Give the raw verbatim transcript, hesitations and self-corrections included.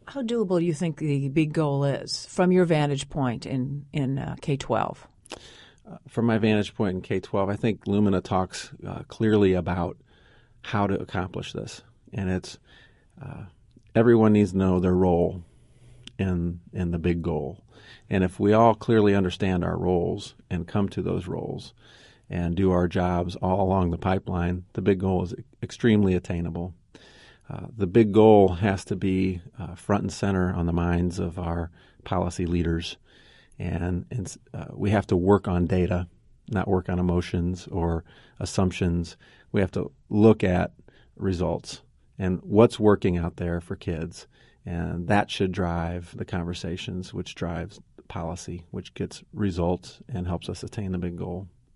How doable do you think the big goal is from your vantage point in, in uh, K twelve? Uh, from my vantage point in K twelve, I think Lumina talks uh, clearly about how to accomplish this. And it's uh, everyone needs to know their role in in the big goal. And if we all clearly understand our roles and come to those roles and do our jobs all along the pipeline, the big goal is extremely attainable. Uh, the big goal has to be uh, front and center on the minds of our policy leaders. And, and uh, we have to work on data, not work on emotions or assumptions. We have to look at results and what's working out there for kids. And that should drive the conversations, which drives policy, which gets results and helps us attain the big goal.